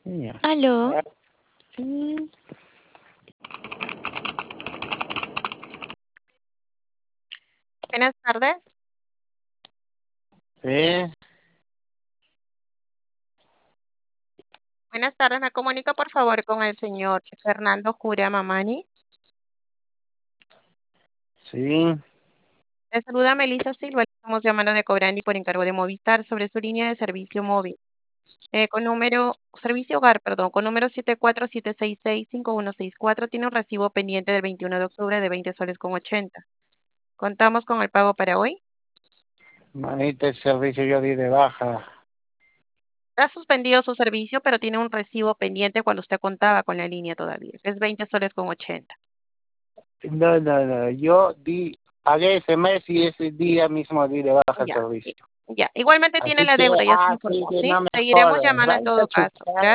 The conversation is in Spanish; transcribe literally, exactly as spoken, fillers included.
Ya. Aló, Sí. Buenas tardes. Sí. Buenas tardes. Me comunica por favor con el señor Fernando Juria Mamani. Sí. Le saluda Melissa Silva. Estamos llamando de Cobrani por encargo de Movistar sobre su línea de servicio móvil. Eh, con número, servicio hogar, perdón, con número siete cuatro siete seis seis cinco uno seis cuatro, tiene un recibo pendiente del veintiuno de octubre de veinte soles con ochenta. ¿Contamos con el pago para hoy? Manita, el servicio yo di de baja. Ha suspendido su servicio, pero tiene un recibo pendiente cuando usted contaba con la línea todavía. Es veinte soles con ochenta. No, no, no. Yo di, pagué ese mes y ese día mismo di de baja el Ya, servicio. ya. Igualmente tiene Así la que, deuda, ya se así informó, que ¿sí? no me Seguiremos jodas. llamando en Vaya a todo caso. chutar. Gracias.